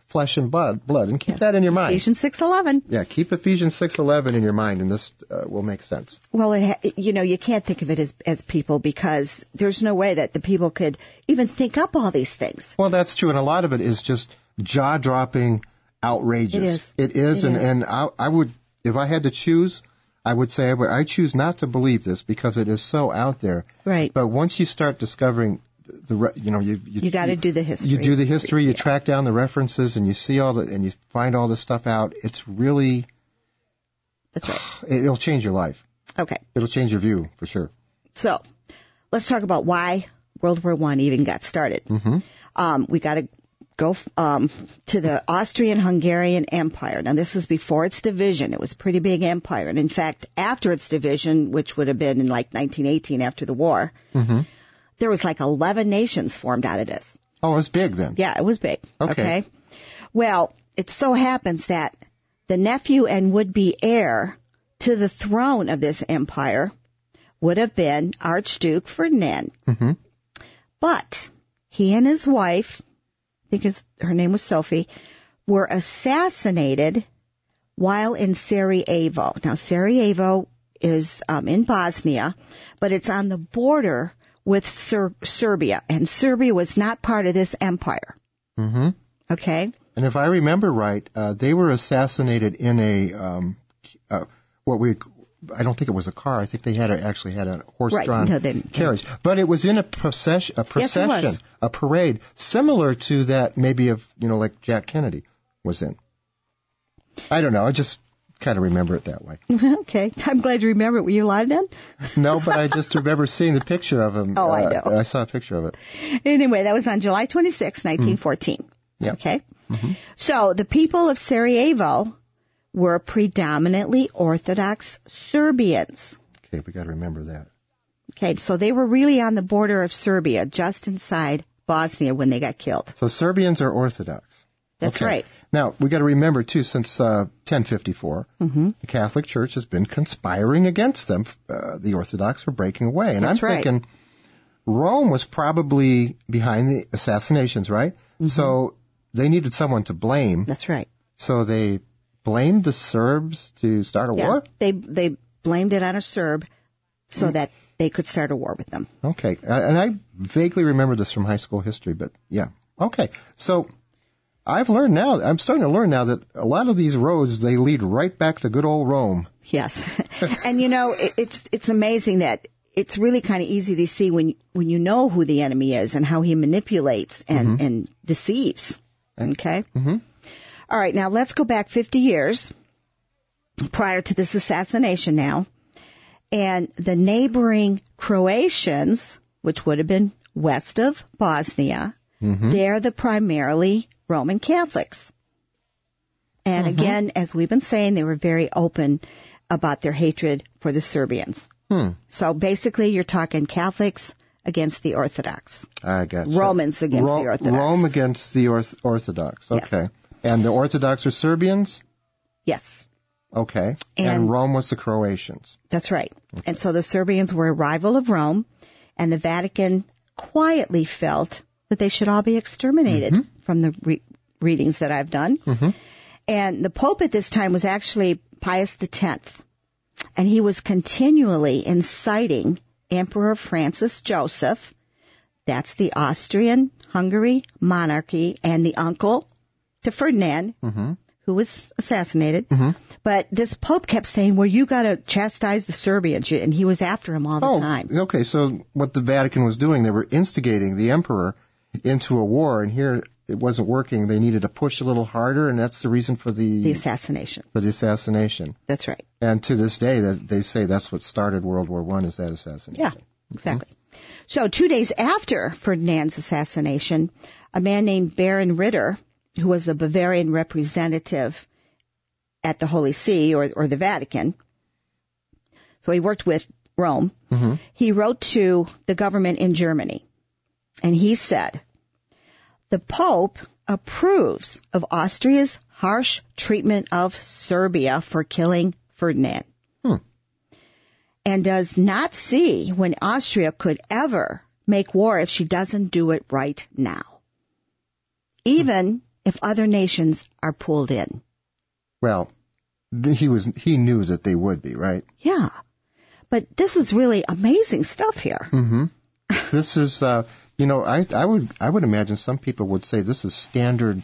flesh and blood, blood, and keep Yes. that in your mind. Ephesians six eleven. Yeah, keep Ephesians six eleven in your mind, and this uh, will make sense. Well, it ha- you know, you can't think of it as as people because there's no way that the people could even think up all these things. Well, that's true, and a lot of it is just jaw-dropping, outrageous. It is. It is, It and, is. and I, I would, if I had to choose, I would say I, would, I choose not to believe this because it is so out there. Right. But once you start discovering the, re- you know, you you, You got to do the history. You do the history, you Yeah. track down the references, and you see all the, and you find all this stuff out. It's really, That's right. it'll change your life. Okay. It'll change your view for sure. So let's talk about why World War One even got started. Mm-hmm. Um, we got to go um, to the Austrian-Hungarian Empire. Now, this is before its division. It was a pretty big empire. And in fact, after its division, which would have been in like nineteen eighteen after the war, Mm-hmm. there was like eleven nations formed out of this. Oh, it's big then. Yeah, it was big. Okay. Well, it so happens that the nephew and would-be heir to the throne of this empire would have been Archduke Ferdinand. Mm-hmm. But he and his wife, I think his, her name was Sophie, were assassinated while in Sarajevo. Now, Sarajevo is um, in Bosnia, but it's on the border with Ser- Serbia, and Serbia was not part of this empire. Mm-hmm. Okay? And if I remember right, uh, they were assassinated in a um, uh, what we. I don't think it was a car. I think they had a, actually had a horse-drawn Right. No, they didn't. carriage. But it was in a procession, a procession, was. a parade, similar to that maybe of you know like Jack Kennedy was in. I don't know. I just kind of remember it that way. Okay. I'm glad you remember it. Were you alive then? No, but I just remember seeing the picture of him. Oh, I Uh, know. I saw a picture of it. Anyway, that was on July twenty-sixth, nineteen fourteen. Yeah. Okay? So the people of Sarajevo were predominantly Orthodox Serbians. Okay, we got to remember that. Okay, so they were really on the border of Serbia, just inside Bosnia when they got killed. So Serbians are Orthodox. That's Okay. right. Now, we got to remember, too, since uh, ten fifty-four, Mm-hmm. the Catholic Church has been conspiring against them, uh, the Orthodox, for breaking away. And That's I'm right. thinking Rome was probably behind the assassinations, right? Mm-hmm. So they needed someone to blame. That's right. So they blamed the Serbs to start a Yeah, war? they they blamed it on a Serb so that they could start a war with them. Okay. Uh, and I vaguely remember this from high school history, but yeah. Okay. So I've learned now, I'm starting to learn now that a lot of these roads, they lead right back to good old Rome. Yes. And you know, it, it's it's amazing that it's really kind of easy to see when when you know who the enemy is and how he manipulates and, Mm-hmm. and deceives. Okay? Mm-hmm. All right, now let's go back fifty years prior to this assassination now. And the neighboring Croatians, which would have been west of Bosnia, Mm-hmm. they're the primarily Roman Catholics. And Mm-hmm. again, as we've been saying, they were very open about their hatred for the Serbians. Hmm. So basically, you're talking Catholics against the Orthodox. I got you. Romans against the Orthodox. Rome against the orth- Orthodox. Yes. Okay. And the Orthodox are Serbians? Yes, Okay. And, And- Rome was the Croatians. that's right. And so the Serbians were a rival of Rome, and the Vatican quietly felt that they should all be exterminated from the re- readings that I've done. Mm-hmm. And the Pope at this time was actually Pius the tenth. And he was continually inciting Emperor Francis Joseph, that's the Austrian-Hungary monarchy, and the uncle to Ferdinand, Mm-hmm. who was assassinated. Mhm. But this Pope kept saying, well, you got to chastise the Serbians, and he was after him all the Oh, time. okay. So what the Vatican was doing, they were instigating the emperor into a war, and here it wasn't working. They needed to push a little harder, and that's the reason for the, The assassination. for the assassination. That's right. And to this day, that they say that's what started World War One is that assassination. Yeah, exactly. So two days after Ferdinand's assassination, a man named Baron Ritter, who was the Bavarian representative at the Holy See or, or the Vatican, so he worked with Rome, Mm-hmm. he wrote to the government in Germany, and he said, the Pope approves of Austria's harsh treatment of Serbia for killing Ferdinand, Hmm. and does not see when Austria could ever make war if she doesn't do it right now. Even if other nations are pulled in. Well, th- he was he knew that they would be, right? Yeah. But this is really amazing stuff here. Mm-hmm. This is, uh, you know, I I would I would imagine some people would say this is standard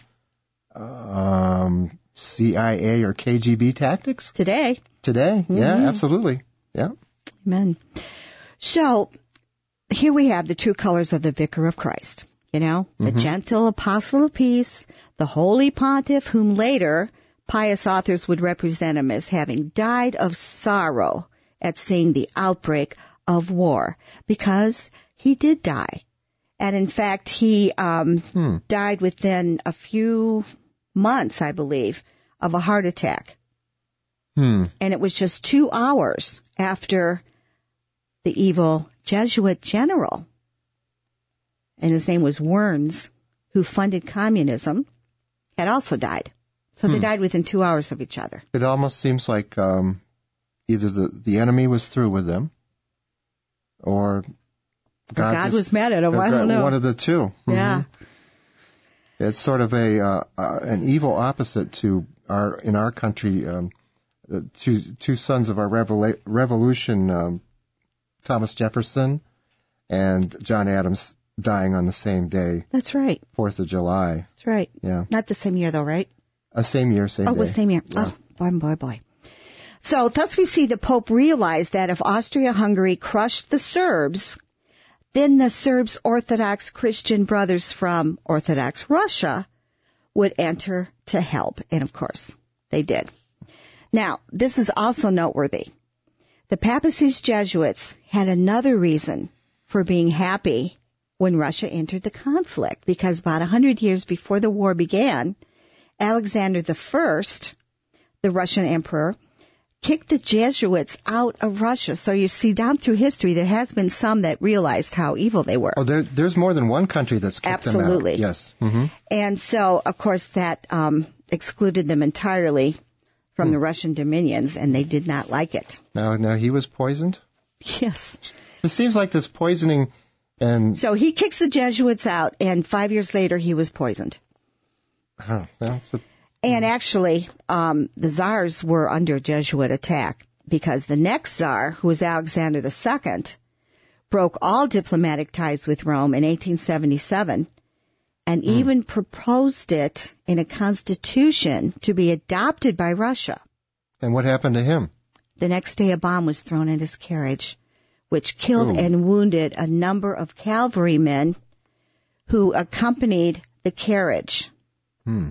um, C I A or K G B tactics Today. today. Mm-hmm. Yeah, absolutely. Yeah. Amen. So here we have the true colors of the Vicar of Christ. You know, the Mm-hmm. gentle apostle of peace, the holy pontiff, whom later pious authors would represent him as having died of sorrow at seeing the outbreak of war, because he did die. And in fact, he um, Hmm. died within a few months, I believe, of a heart attack. Hmm. And it was just two hours after the evil Jesuit general, and his name was Werns, who funded communism, had also died. So they Hmm. died within two hours of each other. It almost seems like um, either the, the enemy was through with them, or God, God just- was mad at him. I don't know. One of the two. Yeah. Mhm. It's sort of a uh, uh, an evil opposite to our in our country. Um, the two two sons of our revela- revolution, um, Thomas Jefferson and John Adams, dying on the same day, That's right. Fourth of July. That's right. Yeah, Not the same year, though, right? uh, same year, same Oh, day. it was same year. Yeah. Oh, boy, boy, boy. So thus we see the Pope realize that if Austria-Hungary crushed the Serbs, then the Serbs' Orthodox Christian brothers from Orthodox Russia would enter to help. And of course, they did. Now, this is also noteworthy. The papacy's Jesuits had another reason for being happy when Russia entered the conflict, because about a hundred years before the war began, Alexander the First, the Russian emperor, kicked the Jesuits out of Russia. So you see, down through history, there has been some that realized how evil they were. Oh, there, there's more than one country that's kicked Absolutely. them out. Yes. Mm-hmm. And so, of course, that um, excluded them entirely from the Russian dominions, and they did not like it. Now, now he was poisoned. Yes. It seems like this poisoning, and So he kicks the Jesuits out, and five years later, he was poisoned. huh, well, so, And actually, um, the czars were under Jesuit attack, because the next czar, who was Alexander the Second, broke all diplomatic ties with Rome in eighteen seventy-seven, and Hmm. even proposed it in a constitution to be adopted by Russia. and what happened to him? The next day, a bomb was thrown in his carriage, which killed Ooh. and wounded a number of cavalrymen who accompanied the carriage. Hmm.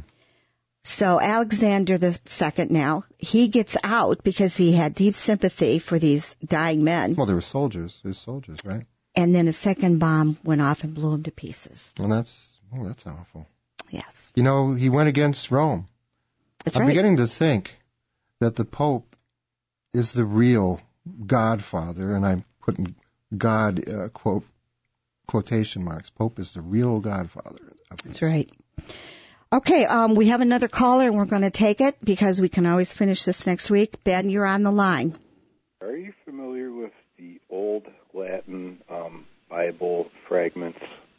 So Alexander the Second now, he gets out because he had deep sympathy for these dying men. Well, they were soldiers. They were soldiers, right? And then a second bomb went off and blew him to pieces. Well, that's oh, that's awful. Yes, You know, he went against Rome. that's I'm right. beginning to think that the Pope is the real Godfather, and I'm putting God uh, quote quotation marks. Pope is the real Godfather of these. That's right. Okay, um, we have another caller, and we're going to take it because we can always finish this next week. Ben, you're on the line. Are you familiar with the Old Latin um, Bible fragments?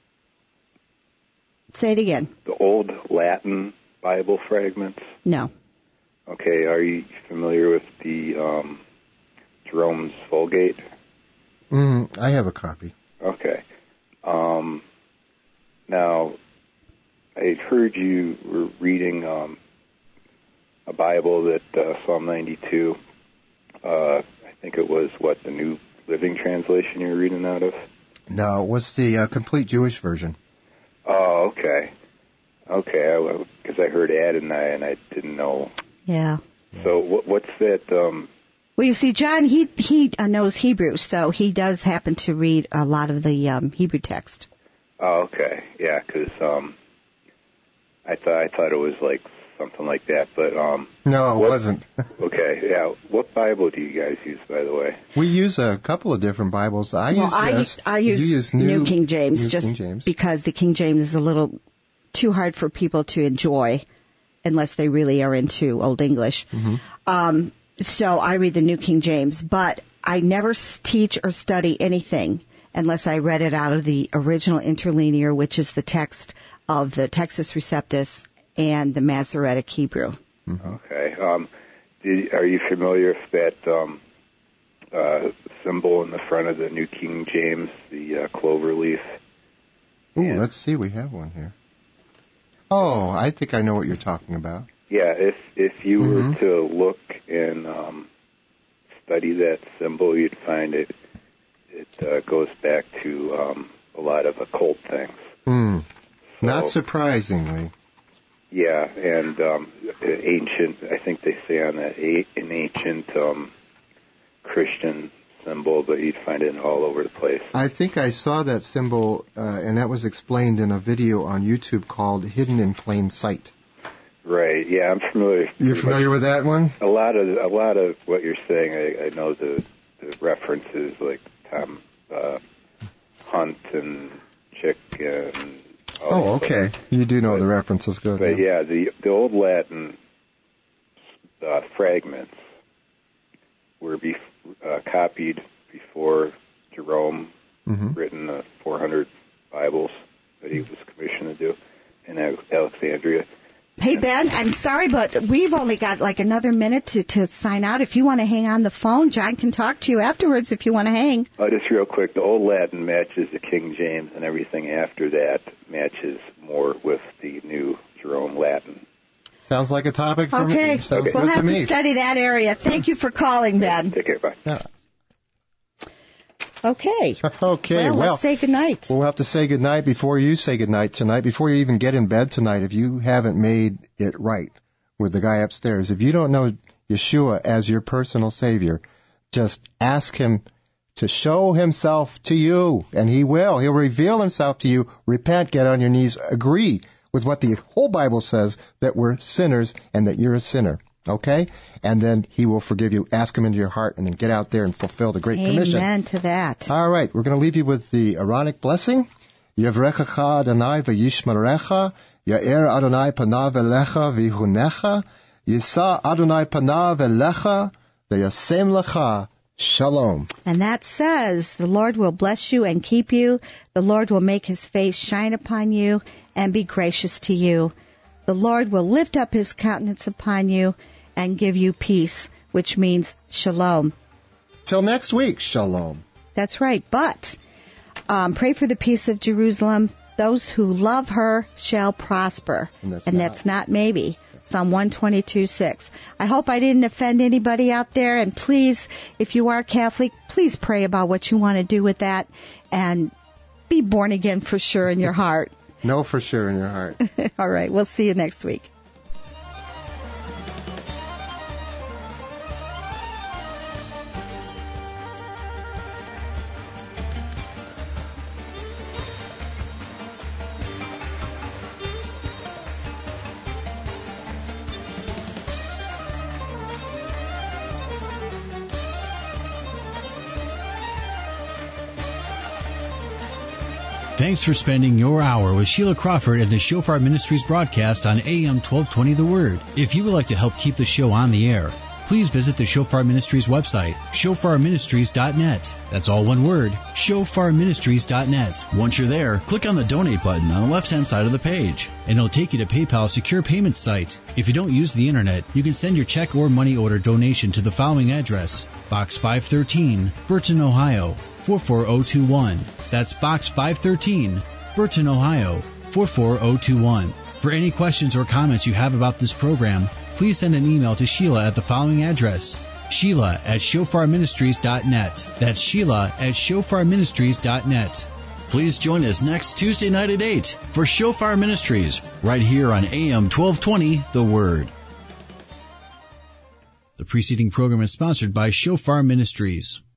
Say it again. The Old Latin Bible fragments? No. Okay, are you familiar with the um, Jerome's Vulgate? Mm, I have a copy. Okay. Um, now, I heard you were reading um, a Bible that uh, Psalm ninety-two, uh, I think it was, what, the New Living Translation you were reading out of? No, it was the uh, complete Jewish version. Oh, okay. Okay, because I, I heard Adonai and I didn't know. Yeah. So what, what's that? Um, Well, you see, John, he he uh, knows Hebrew, so he does happen to read a lot of the um, Hebrew text. oh, okay, yeah, because um, I thought I thought it was like something like that, but um, No, it What? wasn't. okay, yeah. What Bible do you guys use, by the way? We use a couple of different Bibles. I well, use I this. use, I use, you use New, King James New just King James. because the King James is a little too hard for people to enjoy unless they really are into Old English. Mm-hmm. Um, so I read the New King James, but I never s- teach or study anything unless I read it out of the original interlinear, which is the text of the Textus Receptus and the Masoretic Hebrew. Okay. Um, did, are you familiar with that um, uh, symbol in the front of the New King James, the uh, clover leaf? Ooh, and, let's see. We have one here. Oh, I think I know what you're talking about. Yeah, if if you mm-hmm. were to look and um, study that symbol, you'd find it it uh, goes back to um, a lot of occult things. Mm. So, Not surprisingly. Yeah, and um, ancient, I think they say on that, an ancient um, Christian symbol, but you'd find it all over the place. I think I saw that symbol, uh, and that was explained in a video on YouTube called Hidden in Plain Sight. Right, yeah, I'm familiar. You're familiar with that one? A lot of a lot of what you're saying, I, I know the, the references like Tom uh, Hunt and Chick and all Oh, okay. Stuff. You do know but, the references, good. But yeah, the the old Latin uh, fragments were be, uh, copied before Jerome mm-hmm. written the four hundred Bibles that he was commissioned to do in Alexandria. Hey, Ben, I'm sorry, but we've only got like another minute to, to sign out. If you want to hang on the phone, John can talk to you afterwards if you want to hang. Uh, just real quick, the Old Latin matches the King James, and everything after that matches more with the new Jerome Latin. Sounds like a topic for okay. me. Sounds okay, we'll good have to, to me. study that area. Thank you for calling, Ben. Take care, bye. Yeah. Okay. Okay, well, well, let's say goodnight. We'll have to say goodnight before you say goodnight tonight, before you even get in bed tonight, if you haven't made it right with the guy upstairs. If you don't know Yeshua as your personal Savior, just ask Him to show Himself to you, and He will. He'll reveal Himself to you. Repent, get on your knees, agree with what the whole Bible says, that we're sinners and that you're a sinner. Okay? And then He will forgive you. Ask Him into your heart and then get out there and fulfill the Great Amen Commission. Amen to that. All right. We're going to leave you with the Aaronic blessing. Yevrechecha Adonai v'yishmerecha, Ya'er Adonai panav elecha v'yihunecha, Yisa Adonai panav elecha, v'yasem lecha shalom. And that says, the Lord will bless you and keep you. The Lord will make His face shine upon you and be gracious to you. The Lord will lift up His countenance upon you and give you peace, which means shalom. Till next week, shalom. That's right. But um, pray for the peace of Jerusalem. Those who love her shall prosper. And that's, and not. that's not maybe. Psalm one twenty-two six. I hope I didn't offend anybody out there. And please, if you are Catholic, please pray about what you want to do with that. And be born again for sure in your heart. No for sure in your heart. All right. We'll see you next week. Thanks for spending your hour with Sheila Crawford and the Shofar Ministries broadcast on A M twelve twenty The Word. If you would like to help keep the show on the air, please visit the Shofar Ministries website, shofar ministries dot net. That's all one word, shofar ministries dot net. Once you're there, click on the donate button on the left-hand side of the page. And it'll take you to PayPal's secure payment site. If you don't use the internet, you can send your check or money order donation to the following address, Box five thirteen, Burton, Ohio, four four zero two one. That's Box five thirteen, Burton, Ohio, four four zero two one. For any questions or comments you have about this program, please send an email to Sheila at the following address, Sheila at shofar ministries dot net. That's Sheila at shofar ministries dot net. Please join us next Tuesday night at eight for Shofar Ministries, right here on A M twelve twenty, The Word. The preceding program is sponsored by Shofar Ministries.